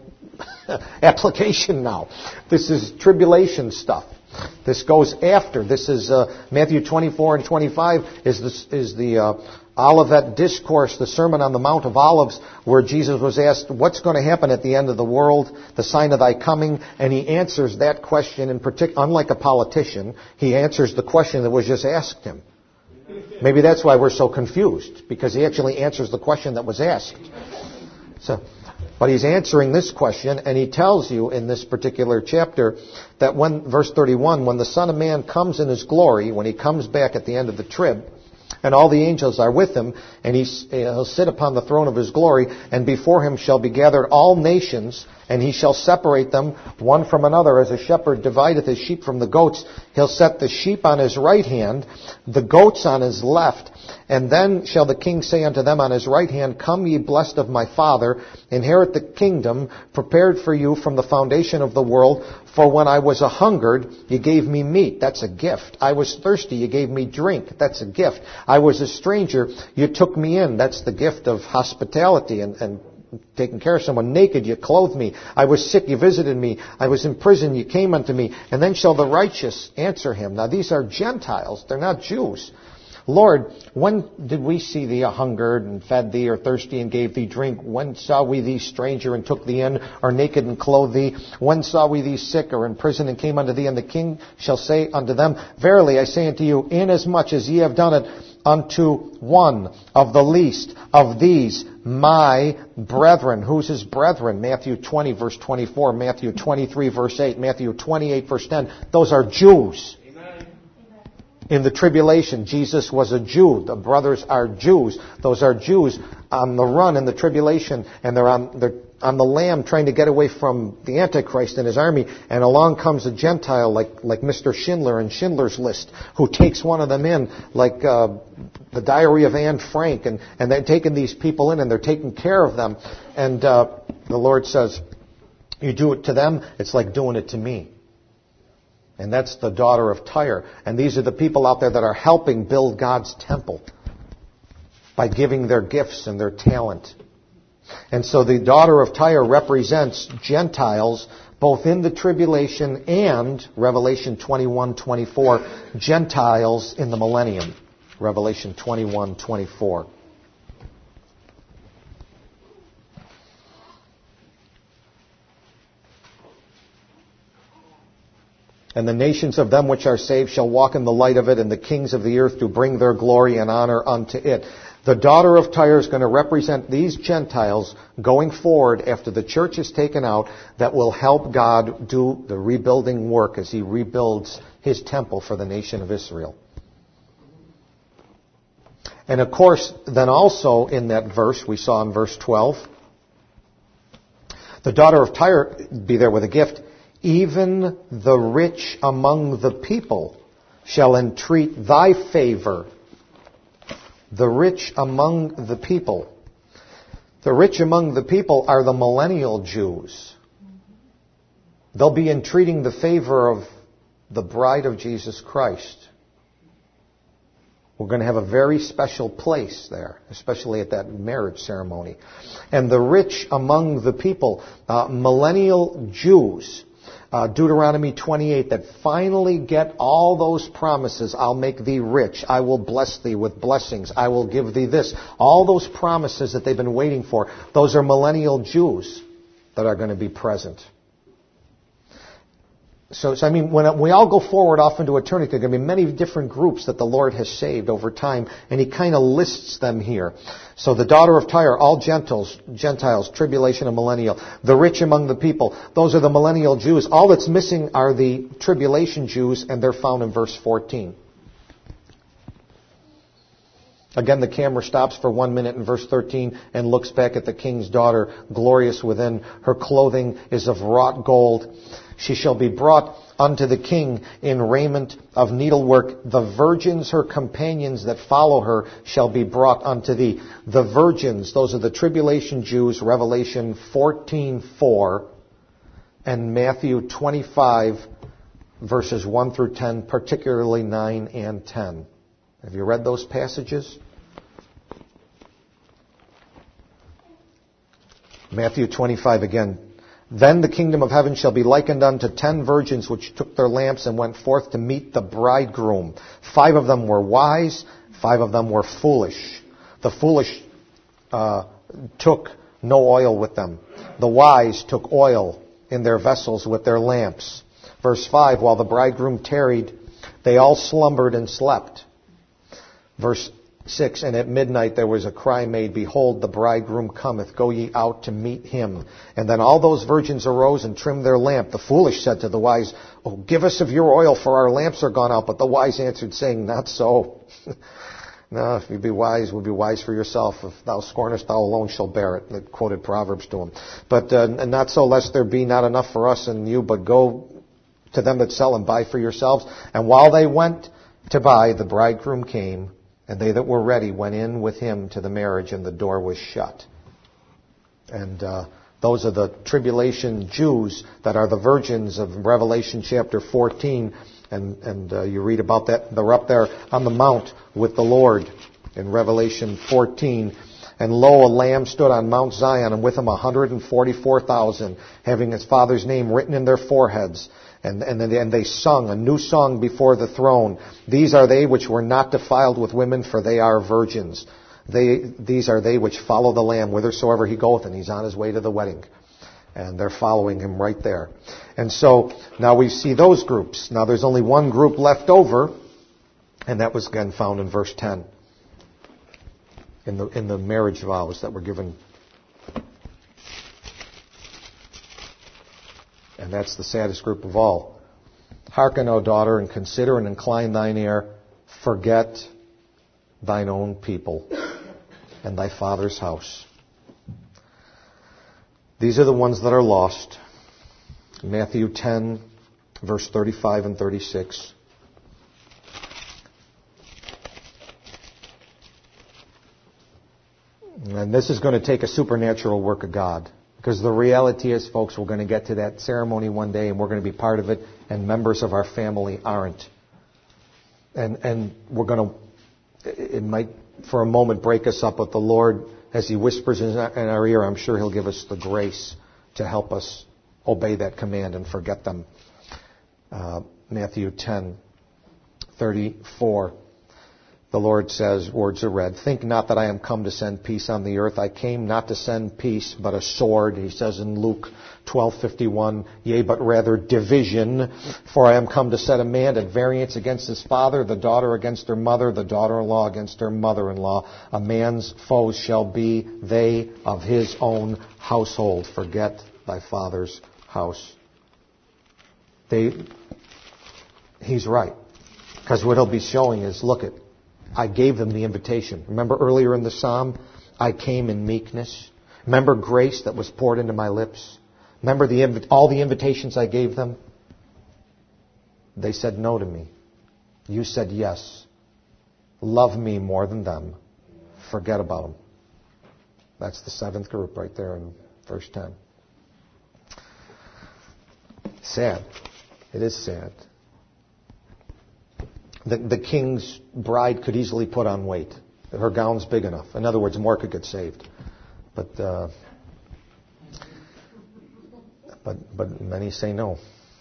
application now. This is tribulation stuff. This goes after. This is uh, Matthew twenty-four and twenty-five is the, is the uh, Olivet Discourse, the Sermon on the Mount of Olives, where Jesus was asked, what's going to happen at the end of the world, the sign of thy coming? And he answers that question in particular. Unlike a politician, he answers the question that was just asked him. Maybe that's why we're so confused, because he actually answers the question that was asked. So, but he's answering this question, and he tells you in this particular chapter that when, verse thirty-one, when the Son of Man comes in His glory, when He comes back at the end of the trib, and all the angels are with Him, and He'll sit upon the throne of His glory, and before Him shall be gathered all nations, and He shall separate them one from another, as a shepherd divideth his sheep from the goats. He'll set the sheep on His right hand, the goats on His left. And then shall the King say unto them on His right hand, come ye blessed of my Father, inherit the kingdom prepared for you from the foundation of the world. For when I was a hungered, you gave me meat. That's a gift. I was thirsty, you gave me drink. That's a gift. I was a stranger, you took me in. That's the gift of hospitality and, and taking care of someone. Naked, you clothed me. I was sick, you visited me. I was in prison, you came unto me. And then shall the righteous answer Him. Now these are Gentiles, they're not Jews. Lord, when did we see thee a hungered and fed thee, or thirsty and gave thee drink? When saw we thee stranger and took thee in, or naked and clothed thee? When saw we thee sick or in prison and came unto thee? And the King shall say unto them, verily I say unto you, inasmuch as ye have done it unto one of the least of these my brethren. Who's His brethren? Matthew twenty verse twenty-four, Matthew twenty-three verse eight, Matthew twenty-eight verse ten. Those are Jews. In the tribulation, Jesus was a Jew. The brothers are Jews. Those are Jews on the run in the tribulation, and they're on, they're on the lam trying to get away from the Antichrist and his army. And along comes a Gentile like, like Mister Schindler in Schindler's List, who takes one of them in, like uh, the Diary of Anne Frank. And, and they're taking these people in, and they're taking care of them. And uh, the Lord says, you do it to them, it's like doing it to me. And that's the daughter of Tyre. And these are the people out there that are helping build God's temple by giving their gifts and their talent. And so the daughter of Tyre represents Gentiles both in the tribulation and, Revelation twenty-one twenty-four, Gentiles in the millennium. Revelation twenty-one twenty-four. And the nations of them which are saved shall walk in the light of it, and the kings of the earth do bring their glory and honor unto it. The daughter of Tyre is going to represent these Gentiles going forward after the church is taken out that will help God do the rebuilding work as he rebuilds his temple for the nation of Israel. And of course, then also in that verse, we saw in verse twelve, the daughter of Tyre be there with a gift. Even the rich among the people shall entreat thy favor. The rich among the people. The rich among the people are the millennial Jews. They'll be entreating the favor of the bride of Jesus Christ. We're going to have a very special place there, especially at that marriage ceremony. And the rich among the people, uh, millennial Jews, uh, Deuteronomy twenty-eight, that finally get all those promises. I'll make thee rich. I will bless thee with blessings. I will give thee this. All those promises that they've been waiting for, those are millennial Jews that are going to be present. So, so, I mean, when we all go forward off into eternity, there are going to be many different groups that the Lord has saved over time, and he kind of lists them here. So the daughter of Tyre, all Gentiles, Gentiles, tribulation and millennial. The rich among the people, those are the millennial Jews. All that's missing are the tribulation Jews, and they're found in verse fourteen. Again, the camera stops for one minute in verse thirteen and looks back at the king's daughter, glorious within. Her clothing is of wrought gold. She shall be brought unto the king in raiment of needlework. The virgins, her companions that follow her, shall be brought unto thee. The virgins, those are the tribulation Jews, Revelation fourteen four, and Matthew twenty-five, verses one through ten, particularly nine and ten. Have you read those passages? Matthew twenty-five again. Then the kingdom of heaven shall be likened unto ten virgins which took their lamps and went forth to meet the bridegroom. Five of them were wise, five of them were foolish. The foolish uh, took no oil with them. The wise took oil in their vessels with their lamps. Verse five, while the bridegroom tarried, they all slumbered and slept. Verse six, and at midnight there was a cry made, behold, the bridegroom cometh, go ye out to meet him. And then all those virgins arose and trimmed their lamp. The foolish said to the wise, oh, give us of your oil, for our lamps are gone out. But the wise answered, saying, not so. No, if you be wise, will be wise for yourself. If thou scornest, thou alone shall bear it. They quoted Proverbs to him. But uh, not so, lest there be not enough for us and you, but go to them that sell and buy for yourselves. And while they went to buy, the bridegroom came, and they that were ready went in with him to the marriage, and the door was shut. And uh, those are the tribulation Jews that are the virgins of Revelation chapter fourteen. And, and uh, you read about that. They're up there on the mount with the Lord in Revelation fourteen. And lo, a lamb stood on Mount Zion, and with him one hundred forty-four thousand, having his father's name written in their foreheads. And, and, and they sung a new song before the throne. These are they which were not defiled with women, for they are virgins. They, these are they which follow the Lamb whithersoever he goeth, and he's on his way to the wedding. And they're following him right there. And so now we see those groups. Now there's only one group left over, and that was again found in verse ten. In the, in the marriage vows that were given. And that's the saddest group of all. Hearken, O daughter, and consider and incline thine ear. Forget thine own people and thy father's house. These are the ones that are lost. Matthew ten, verse thirty-five and thirty-six. And this is going to take a supernatural work of God. Because the reality is, folks, we're going to get to that ceremony one day and we're going to be part of it, and members of our family aren't. And and we're going to, it might for a moment break us up, but the Lord, as he whispers in our ear, I'm sure he'll give us the grace to help us obey that command and forget them. Uh, Matthew ten, thirty-four. the Lord says, words are read, think not that I am come to send peace on the earth. I came not to send peace, but a sword. He says in Luke twelve fifty-one, yea, but rather division. For I am come to set a man at variance against his father, the daughter against her mother, the daughter-in-law against her mother-in-law. A man's foes shall be they of his own household. Forget thy father's house. They, he's right. Because what he'll be showing is, look it, I gave them the invitation. Remember earlier in the psalm, I came in meekness. Remember grace that was poured into my lips. Remember the invi- all the invitations I gave them? They said no to me. You said yes. Love me more than them. Forget about them. That's the seventh group right there in verse ten. Sad. It is sad. The, the king's bride could easily put on weight. Her gown's big enough. In other words, more could get saved. But uh, but but many say no.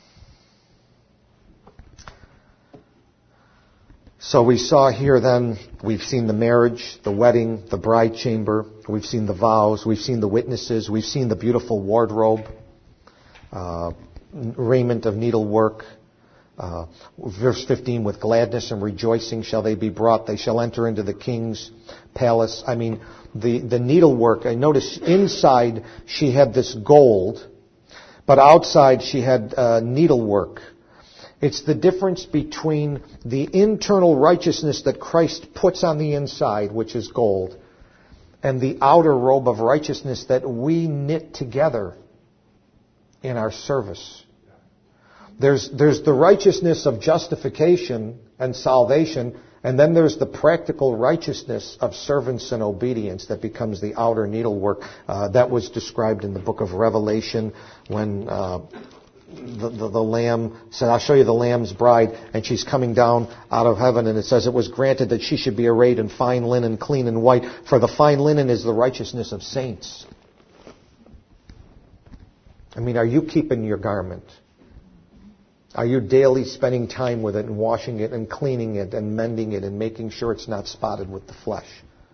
So we saw here then, we've seen the marriage, the wedding, the bride chamber. We've seen the vows. We've seen the witnesses. We've seen the beautiful wardrobe, uh, raiment of needlework. Uh, verse fifteen, with gladness and rejoicing shall they be brought. They shall enter into the king's palace. I mean, the, the needlework, I notice inside she had this gold, but outside she had uh, needlework. It's the difference between the internal righteousness that Christ puts on the inside, which is gold, and the outer robe of righteousness that we knit together in our service. There's, there's the righteousness of justification and salvation, and then there's the practical righteousness of servants and obedience that becomes the outer needlework. Uh, that was described in the book of Revelation when uh, the, the, the Lamb said, I'll show you the Lamb's bride, and she's coming down out of heaven, and it says, it was granted that she should be arrayed in fine linen, clean and white, for the fine linen is the righteousness of saints. I mean, are you keeping your garment? Are you daily spending time with it and washing it and cleaning it and mending it and making sure it's not spotted with the flesh?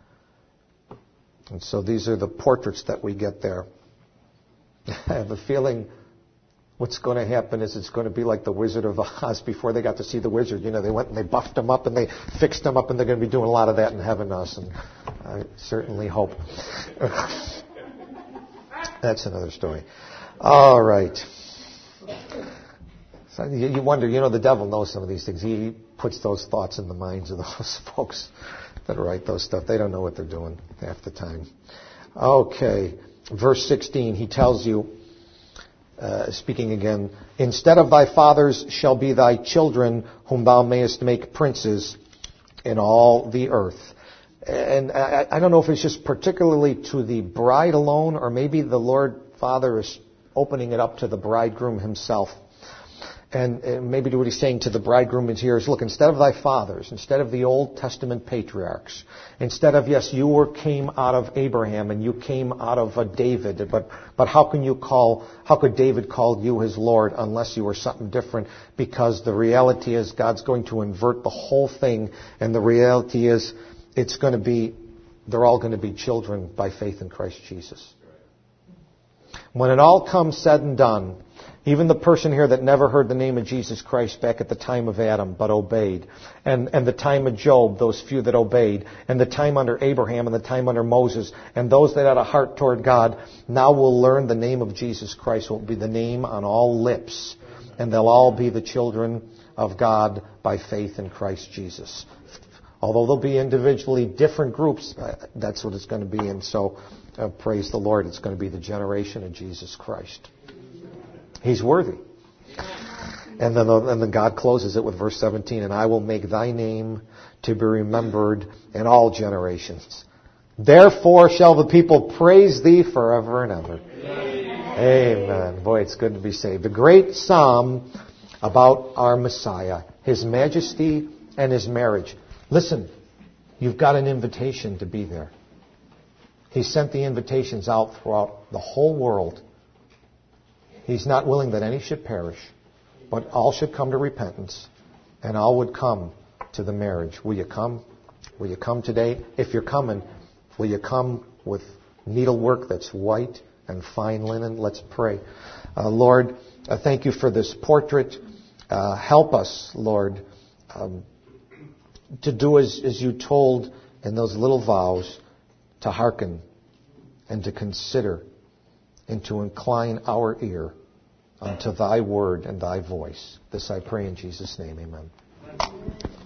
And so these are the portraits that we get there. I have a feeling what's going to happen is it's going to be like the Wizard of Oz before they got to see the wizard. You know, they went and they buffed him up and they fixed him up, and they're going to be doing a lot of that in heaven, us. And I certainly hope. That's another story. All right. So you wonder, you know, the devil knows some of these things. He puts those thoughts in the minds of those folks that write those stuff. They don't know what they're doing half the time. Okay, verse sixteen, he tells you, uh, speaking again, instead of thy fathers shall be thy children, whom thou mayest make princes in all the earth. And I, I don't know if it's just particularly to the bride alone, or maybe the Lord Father is opening it up to the bridegroom himself. And maybe what he's saying to the bridegroom is here is, look, instead of thy fathers, instead of the Old Testament patriarchs, instead of, yes, you were came out of Abraham and you came out of a David, but but how can you call, how could David call you his Lord unless you were something different? Because the reality is God's going to invert the whole thing, and the reality is it's going to be, they're all going to be children by faith in Christ Jesus. When it all comes said and done, even the person here that never heard the name of Jesus Christ back at the time of Adam but obeyed, and, and the time of Job, those few that obeyed, and the time under Abraham and the time under Moses, and those that had a heart toward God, now will learn the name of Jesus Christ will be the name on all lips, and they'll all be the children of God by faith in Christ Jesus. Although they'll be individually different groups, that's what it's going to be, and so uh, praise the Lord, it's going to be the generation of Jesus Christ. He's worthy. And then, and then God closes it with verse seventeen, and I will make thy name to be remembered in all generations. Therefore shall the people praise thee forever and ever. Amen. Amen. Boy, it's good to be saved. A great psalm about our Messiah, His majesty and His marriage. Listen, you've got an invitation to be there. He sent the invitations out throughout the whole world. He's not willing that any should perish, but all should come to repentance, and all would come to the marriage. Will you come? Will you come today? If you're coming, will you come with needlework that's white and fine linen? Let's pray. Uh, Lord, I thank you for this portrait. Uh, help us, Lord, um, to do as, as you told in those little vows, to hearken and to consider and to incline our ear unto thy word and thy voice. This I pray in Jesus' name, amen.